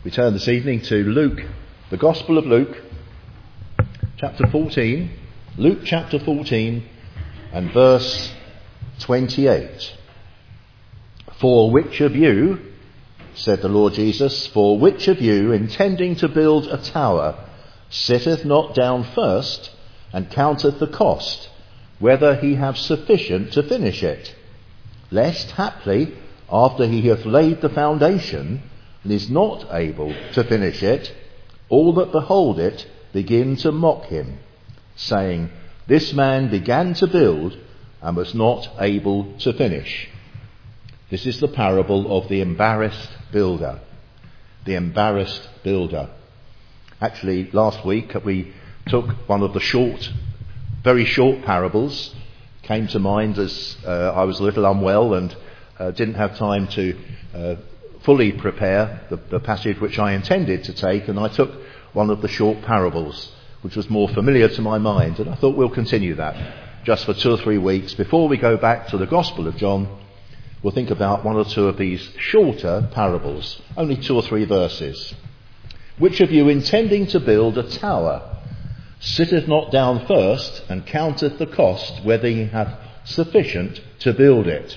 We turn this evening to Luke, the Gospel of Luke, chapter 14. Luke chapter 14 and verse 28. For which of you, said the Lord Jesus, for which of you, intending to build a tower, sitteth not down first and counteth the cost, whether he have sufficient to finish it? Lest haply, after he hath laid the foundation, and is not able to finish it, all that behold it begin to mock him, saying, This man began to build and was not able to finish. This is the parable of the embarrassed builder. The embarrassed builder. Actually, last week we took one of the very short parables. Came to mind as I was a little unwell and didn't have time to fully prepare the passage which I intended to take, and I took one of the short parables, which was more familiar to my mind, and I thought we'll continue that just for 2 or 3 weeks. Before we go back to the Gospel of John, we'll think about one or two of these shorter parables, only 2 or 3 verses. Which of you, intending to build a tower, sitteth not down first and counteth the cost, whether he hath sufficient to build it?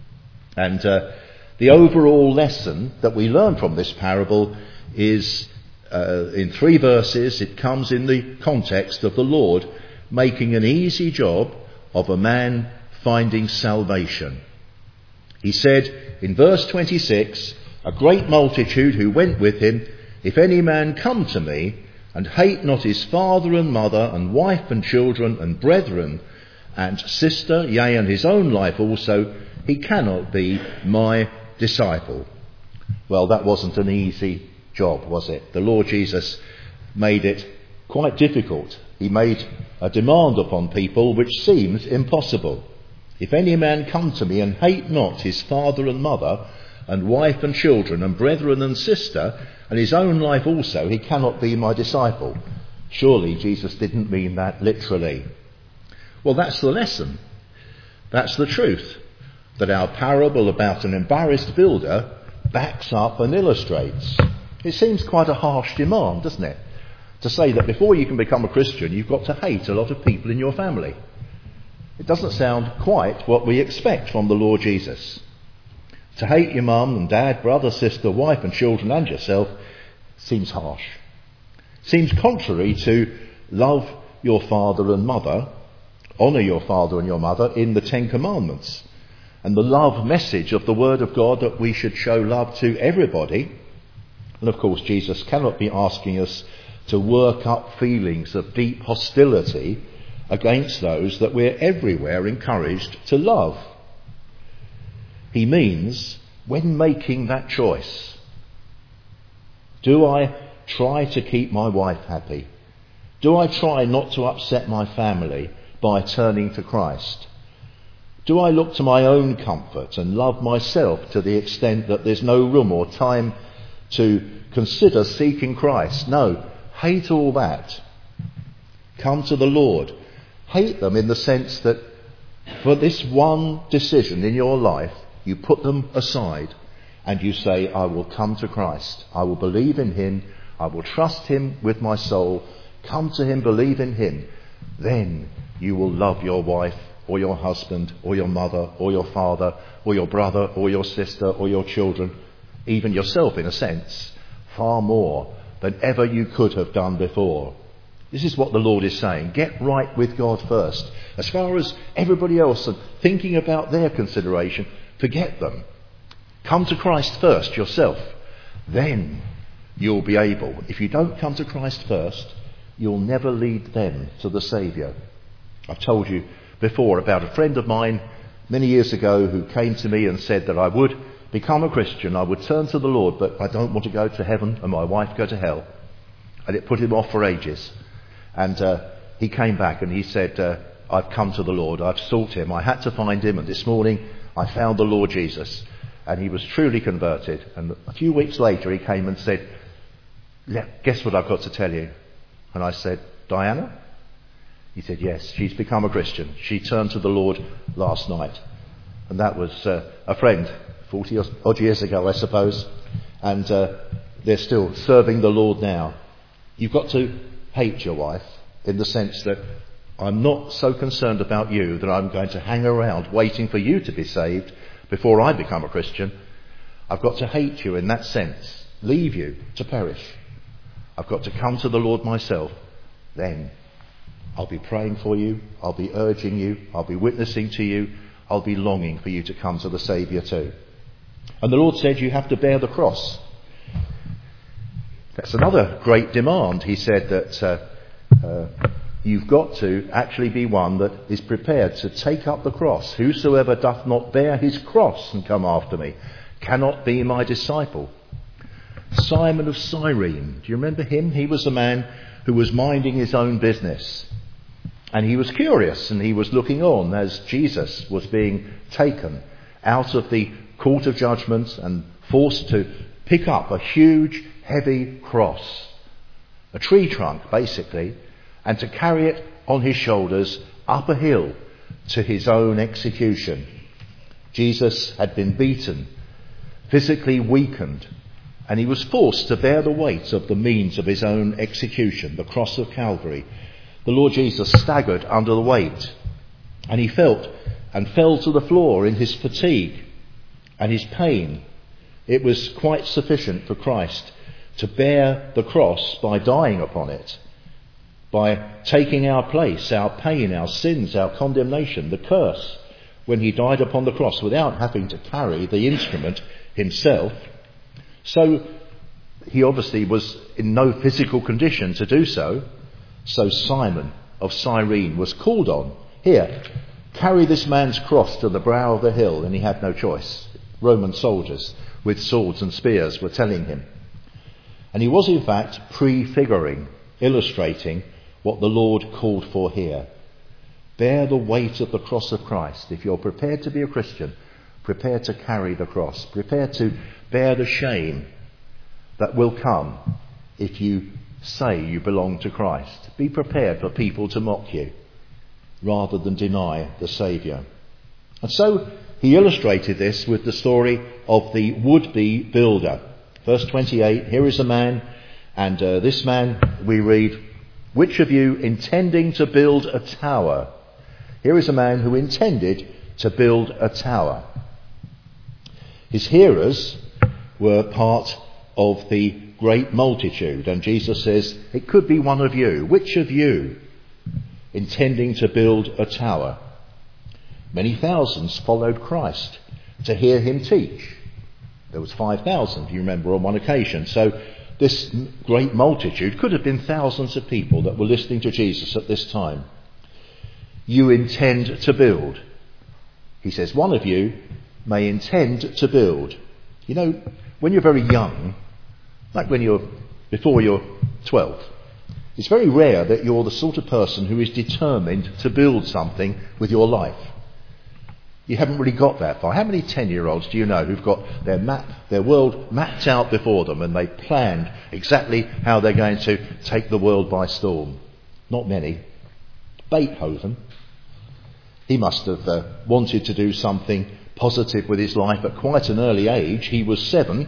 And the overall lesson that we learn from this parable is in 3 verses. It comes in the context of the Lord making an easy job of a man finding salvation. He said in verse 26, a great multitude who went with him, if any man come to me, and hate not his father and mother and wife and children and brethren and sister, yea, and his own life also, he cannot be my disciple. Well, that wasn't an easy job, was it? The Lord Jesus made it quite difficult. He made a demand upon people which seems impossible. If any man come to me and hate not his father and mother and wife and children and brethren and sister and his own life also, he cannot be my disciple. Surely Jesus didn't mean that literally. Well, that's the lesson. That's the truth that our parable about an embarrassed builder backs up and illustrates. It seems quite a harsh demand, doesn't it? To say that before you can become a Christian, you've got to hate a lot of people in your family. It doesn't sound quite what we expect from the Lord Jesus. To hate your mum and dad, brother, sister, wife and children and yourself seems harsh. Seems contrary to love your father and mother, honour your father and your mother in the 10 Commandments. And the love message of the Word of God that we should show love to everybody. And of course Jesus cannot be asking us to work up feelings of deep hostility against those that we're everywhere encouraged to love. He means, when making that choice, do I try to keep my wife happy? Do I try not to upset my family by turning to Christ? Do I look to my own comfort and love myself to the extent that there's no room or time to consider seeking Christ? No, hate all that. Come to the Lord. Hate them in the sense that for this one decision in your life, you put them aside and you say, I will come to Christ. I will believe in him. I will trust him with my soul. Come to him, believe in him. Then you will love your wife or your husband or your mother or your father or your brother or your sister or your children, even yourself in a sense, far more than ever you could have done before. This is what the Lord is saying. Get right with God first. As far as everybody else and thinking about their consideration, forget them. Come to Christ first yourself. Then you'll be able. If you don't come to Christ first, you'll never lead them to the Saviour. I've told you before about a friend of mine many years ago who came to me and said that I would become a Christian, I would turn to the Lord, but I don't want to go to heaven and my wife go to hell. And it put him off for ages. And he came back and he said, I've come to the Lord, I've sought him, I had to find him, and this morning I found the Lord Jesus. And he was truly converted. And a few weeks later he came and said, guess what I've got to tell you? And I said, Diana? He said, yes, she's become a Christian. She turned to the Lord last night. And that was a friend, 40 odd years ago, I suppose. And they're still serving the Lord now. You've got to hate your wife in the sense that I'm not so concerned about you that I'm going to hang around waiting for you to be saved before I become a Christian. I've got to hate you in that sense, leave you to perish. I've got to come to the Lord myself. Then I'll be praying for you, I'll be urging you, I'll be witnessing to you, I'll be longing for you to come to the Saviour too. And the Lord said you have to bear the cross. That's another great demand. He said that you've got to actually be one that is prepared to take up the cross. Whosoever doth not bear his cross and come after me cannot be my disciple. Simon of Cyrene, do you remember him? He was a man who was minding his own business. And he was curious, and he was looking on as Jesus was being taken out of the court of judgment and forced to pick up a huge, heavy cross, a tree trunk basically, and to carry it on his shoulders up a hill to his own execution. Jesus had been beaten, physically weakened, and he was forced to bear the weight of the means of his own execution, the cross of Calvary. The Lord Jesus staggered under the weight, and he felt and fell to the floor in his fatigue and his pain. It was quite sufficient for Christ to bear the cross by dying upon it, by taking our place, our pain, our sins, our condemnation, the curse, when he died upon the cross without having to carry the instrument himself. So he obviously was in no physical condition to do so. So Simon of Cyrene was called on. Here, carry this man's cross to the brow of the hill, and he had no choice. Roman soldiers with swords and spears were telling him. And he was in fact prefiguring, illustrating what the Lord called for here. Bear the weight of the cross of Christ. If you're prepared to be a Christian, prepare to carry the cross. Prepare to bear the shame that will come if you say you belong to Christ. Be prepared for people to mock you rather than deny the Saviour. And so he illustrated this with the story of the would-be builder. Verse 28, here is a man, and this man, we read, which of you intending to build a tower? Here is a man who intended to build a tower. His hearers were part of the great multitude, and Jesus says, it could be one of you. Which of you intending to build a tower? Many thousands followed Christ to hear him teach. There was 5,000, you remember, on one occasion. So this great multitude could have been thousands of people that were listening to Jesus at this time. You intend to build. He says, one of you may intend to build. You know, when you're very young, like before you're 12, it's very rare that you're the sort of person who is determined to build something with your life. You haven't really got that far. How many 10-year-olds do you know who've got their world mapped out before them, and they planned exactly how they're going to take the world by storm? Not many. Beethoven, he must have wanted to do something positive with his life at quite an early age. He was 7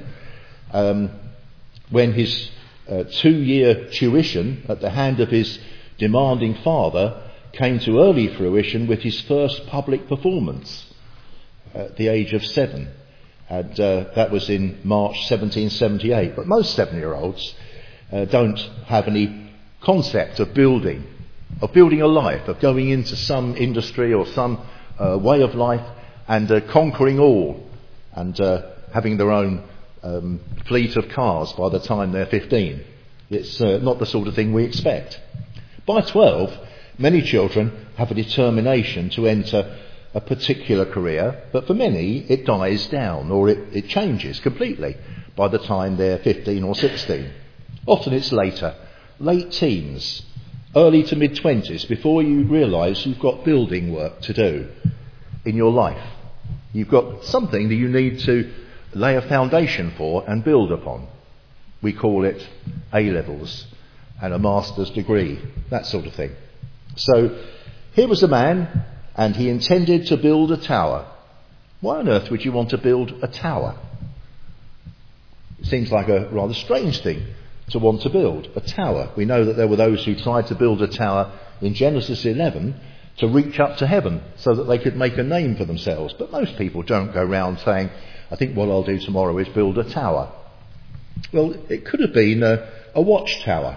when his 2-year tuition at the hand of his demanding father came to early fruition with his first public performance at the age of 7. And that was in March 1778. But most 7-year-olds don't have any concept of building a life, of going into some industry or some way of life and conquering all and having their own fleet of cars by the time they're 15. It's not the sort of thing we expect. By 12, many children have a determination to enter a particular career, but for many it dies down or it changes completely by the time they're 15 or 16. Often it's later, late teens, early to mid-20s, before you realise you've got building work to do in your life. You've got something that you need to lay a foundation for and build upon. We call it A-levels and a master's degree, that sort of thing. So here was a man, and he intended to build a tower. Why on earth would you want to build a tower? It seems like a rather strange thing to want to build, a tower. We know that there were those who tried to build a tower in Genesis 11 to reach up to heaven so that they could make a name for themselves. But most people don't go round saying, I think what I'll do tomorrow is build a tower. Well, it could have been a watchtower.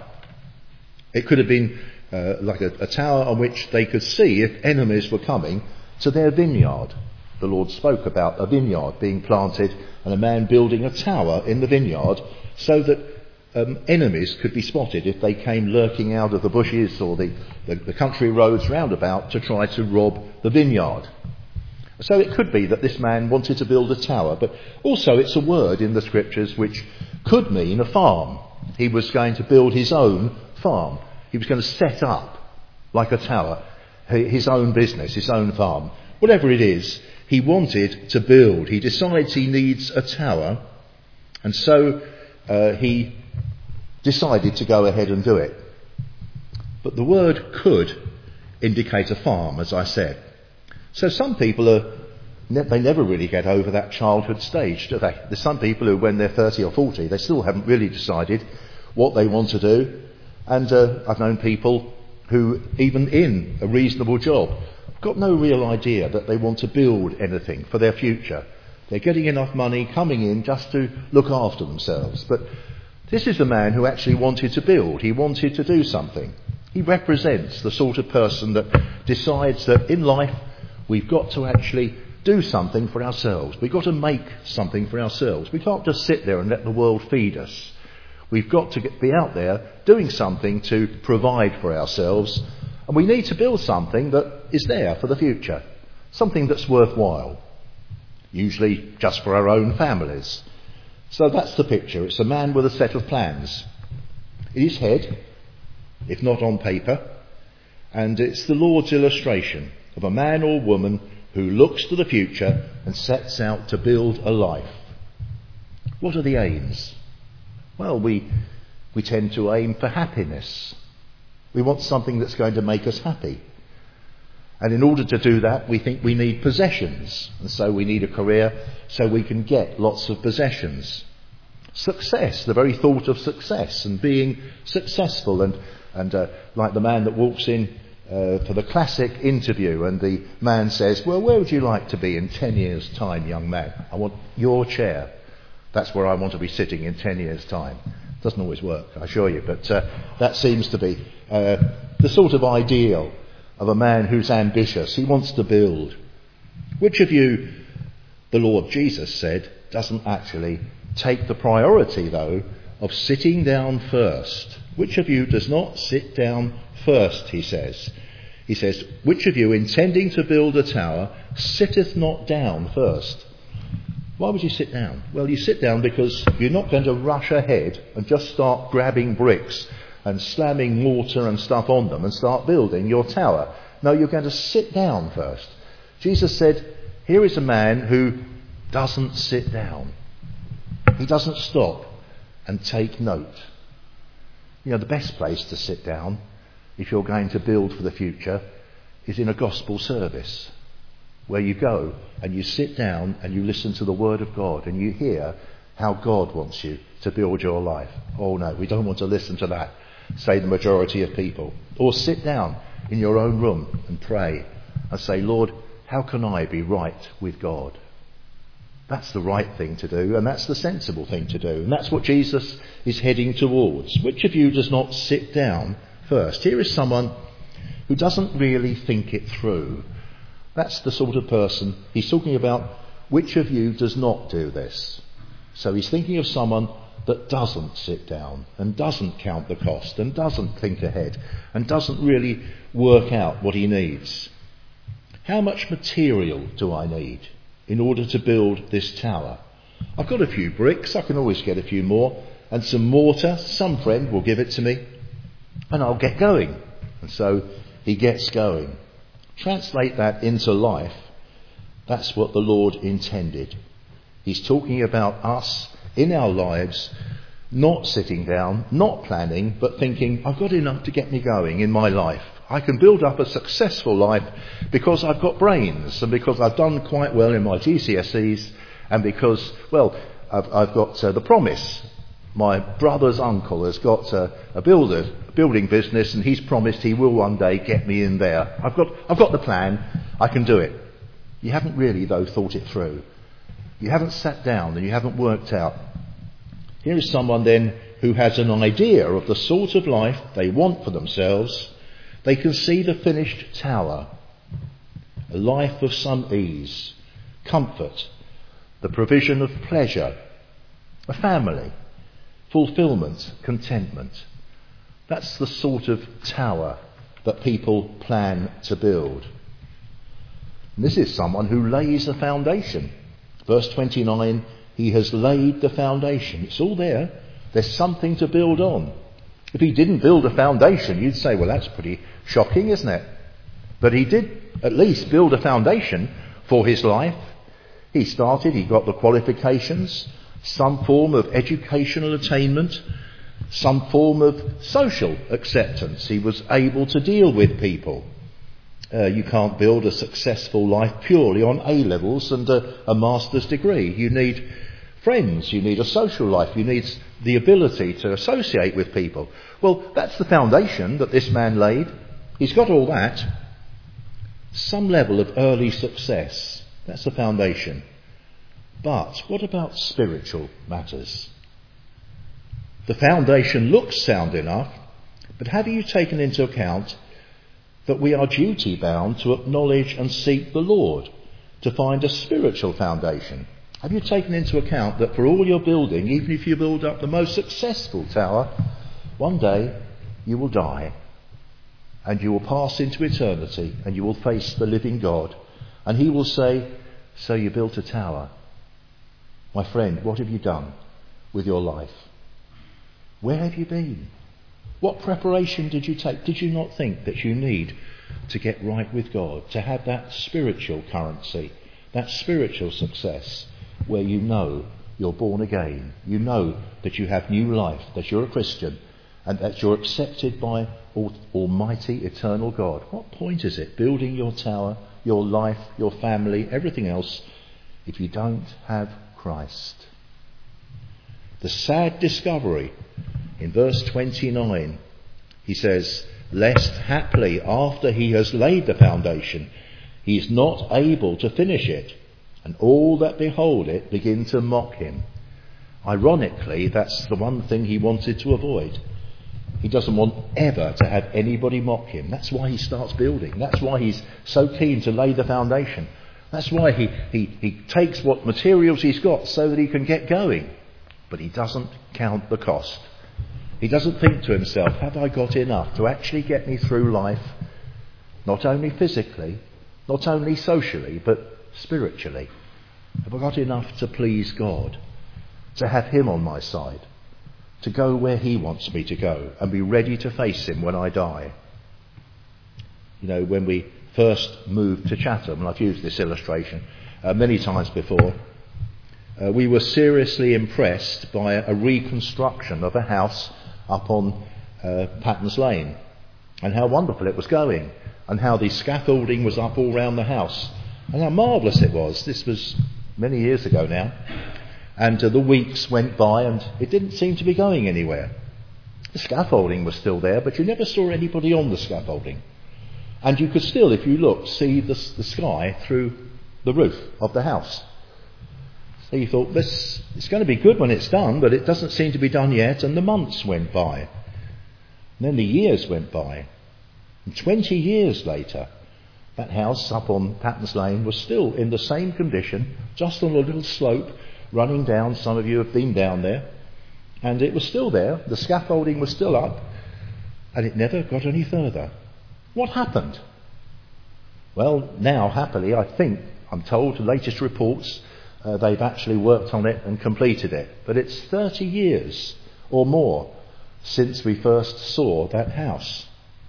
It could have been like a tower on which they could see if enemies were coming to their vineyard. The Lord spoke about a vineyard being planted and a man building a tower in the vineyard so that enemies could be spotted if they came lurking out of the bushes or the country roads round about to try to rob the vineyard. So it could be that this man wanted to build a tower, but also it's a word in the scriptures which could mean a farm. He was going to build his own farm. He was going to set up, like a tower, his own business, his own farm. Whatever it is, he wanted to build. He decides he needs a tower, and so he decided to go ahead and do it. But the word could indicate a farm, as I said. So some people they never really get over that childhood stage, do they? There's some people who, when they're 30 or 40, they still haven't really decided what they want to do. And I've known people who, even in a reasonable job, got no real idea that they want to build anything for their future. They're getting enough money coming in just to look after themselves. But this is the man who actually wanted to build. He wanted to do something. He represents the sort of person that decides that in life we've got to actually do something for ourselves. We've got to make something for ourselves. We can't just sit there and let the world feed us. We've got to be out there doing something to provide for ourselves. And we need to build something that is there for the future. Something that's worthwhile. Usually just for our own families. So that's the picture. It's a man with a set of plans in his head, if not on paper. And it's the Lord's illustration of a man or woman who looks to the future and sets out to build a life. What are the aims? Well, we tend to aim for happiness. We want something that's going to make us happy. And in order to do that, we think we need possessions. And so we need a career so we can get lots of possessions. Success, the very thought of success and being successful. And like the man that walks in for the classic interview and the man says, well, where would you like to be in 10 years' time, young man? I want your chair. That's where I want to be sitting in 10 years' time. Doesn't always work, I assure you, but that seems to be the sort of ideal of a man who's ambitious. He wants to build. Which of you, the Lord Jesus said, doesn't actually take the priority, though, of sitting down first? Which of you does not sit down first, he says. He says, which of you, intending to build a tower, sitteth not down first? Why would you sit down? Well, you sit down because you're not going to rush ahead and just start grabbing bricks and slamming mortar and stuff on them and start building your tower. No, you're going to sit down first. Jesus said, here is a man who doesn't sit down. He doesn't stop and take note. You know, the best place to sit down, if you're going to build for the future, is in a gospel service, where you go and you sit down and you listen to the word of God and you hear how God wants you to build your life. Oh no, we don't want to listen to that, say the majority of people. Or sit down in your own room and pray and say, Lord, how can I be right with God? That's the right thing to do, and that's the sensible thing to do, and that's what Jesus is heading towards. Which of you does not sit down first? Here is someone who doesn't really think it through. That's the sort of person he's talking about. Which of you does not do this? So he's thinking of someone that doesn't sit down and doesn't count the cost and doesn't think ahead and doesn't really work out what he needs. How much material do I need in order to build this tower? I've got a few bricks, I can always get a few more, and some mortar. Some friend will give it to me and I'll get going. And so he gets going. Translate that into life. That's what the Lord intended. He's talking about us in our lives, not sitting down, not planning, but thinking, I've got enough to get me going in my life. I can build up a successful life because I've got brains and because I've done quite well in my GCSEs and because, well, I've got the promise. My brother's uncle has got a building business, and he's promised he will one day get me in there. I've got the plan. I can do it. You haven't really, though, thought it through. You haven't sat down and you haven't worked out. Here is someone then who has an idea of the sort of life they want for themselves. They can see the finished tower, a life of some ease, comfort, the provision of pleasure, a family, fulfillment, contentment. That's the sort of tower that people plan to build. And this is someone who lays the foundation. Verse 29, he has laid the foundation. It's all there. There's something to build on. If he didn't build a foundation, you'd say, well, that's pretty shocking, isn't it? But he did at least build a foundation for his life. He got the qualifications, some form of educational attainment, some form of social acceptance. He was able to deal with people. You can't build a successful life purely on A-levels and a master's degree. You need friends, you need a social life, you need the ability to associate with people. Well, that's the foundation that this man laid. He's got all that. Some level of early success, that's the foundation. But what about spiritual matters? The foundation looks sound enough, but have you taken into account that we are duty bound to acknowledge and seek the Lord to find a spiritual foundation? Have you taken into account that for all your building, even if you build up the most successful tower, one day you will die and you will pass into eternity and you will face the living God, and he will say, so you built a tower. My friend, what have you done with your life? Where have you been? What preparation did you take? Did you not think that you need to get right with God, to have that spiritual currency, that spiritual success, where you know you're born again, you know that you have new life, that you're a Christian, and that you're accepted by Almighty Eternal God? What point is it building your tower, your life, your family, everything else, if you don't have Christ? The sad discovery in verse 29, he says, lest haply after he has laid the foundation, he is not able to finish it, and all that behold it begin to mock him. Ironically, that's the one thing he wanted to avoid. He doesn't want ever to have anybody mock him. That's why he starts building. That's why he's so keen to lay the foundation. That's why he takes what materials he's got so that he can get going. But he doesn't count the cost. He doesn't think to himself, have I got enough to actually get me through life, not only physically, not only socially, but spiritually? Have I got enough to please God, to have him on my side, to go where he wants me to go and be ready to face him when I die? You know, when we first moved to Chatham, and I've used this illustration many times before, we were seriously impressed by a reconstruction of a house up on Patton's Lane, and how wonderful it was going, and how the scaffolding was up all round the house, and how marvellous it was. This was many years ago now, and the weeks went by and it didn't seem to be going anywhere. The scaffolding was still there, but you never saw anybody on the scaffolding, and you could still, if you looked, see the sky through the roof of the house. So you thought, it's going to be good when it's done, but it doesn't seem to be done yet. And the months went by. And then the years went by. And 20 years later, that house up on Patton's Lane was still in the same condition, just on a little slope running down. Some of you have been down there. And it was still there. The scaffolding was still up. And it never got any further. What happened? Well, now, happily, I'm told, the latest reports, they've actually worked on it and completed it. But it's 30 years or more since we first saw that house.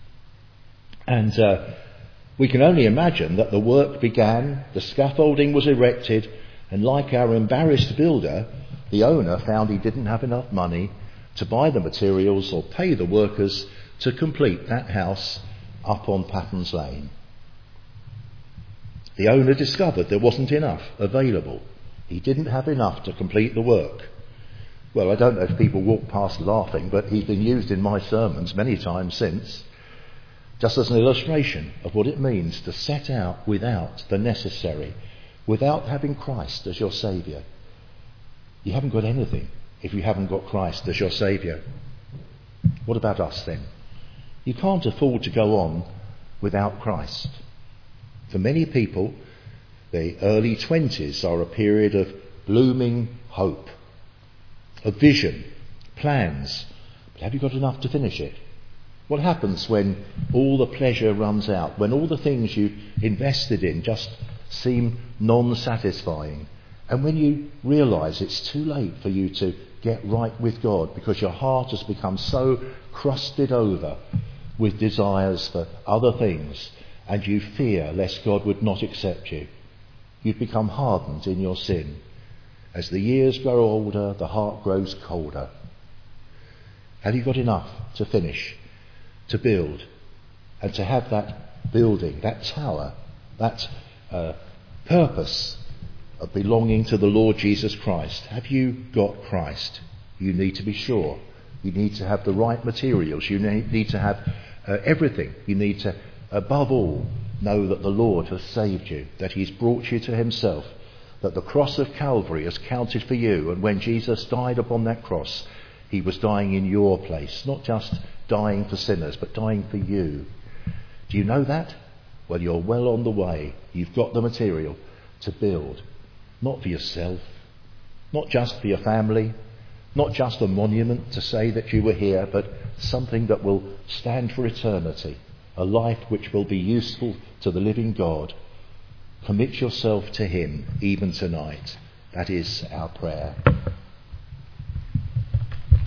And we can only imagine that the work began, the scaffolding was erected, and like our embarrassed builder, the owner found he didn't have enough money to buy the materials or pay the workers to complete that house up on Patton's Lane. The owner discovered there wasn't enough available He didn't have enough to complete the work. Well, I don't know if people walk past laughing, but he's been used in my sermons many times since, just as an illustration of what it means to set out without the necessary, without having Christ as your Saviour. You haven't got anything if you haven't got Christ as your Saviour. What about us then? You can't afford to go on without Christ. For many people, the early 20s are a period of blooming hope, of vision, plans. But have you got enough to finish it? What happens when all the pleasure runs out, when all the things you invested in just seem non-satisfying, and when you realise it's too late for you to get right with God because your heart has become so crusted over with desires for other things, and you fear lest God would not accept you? You've become hardened in your sin. As the years grow older, the heart grows colder. Have you got enough to finish, to build, and to have that building, that tower, that purpose of belonging to the Lord Jesus Christ? Have you got Christ? You need to be sure. You need to have the right materials. You need to have everything. You need to, above all, know that the Lord has saved you, that he's brought you to himself, that the cross of Calvary has counted for you, and when Jesus died upon that cross, he was dying in your place, not just dying for sinners, but dying for you. Do you know that? Well, you're well on the way. You've got the material to build, not for yourself, not just for your family, not just a monument to say that you were here, but something that will stand for eternity, a life which will be useful to the living God. Commit yourself to him even tonight. That is our prayer.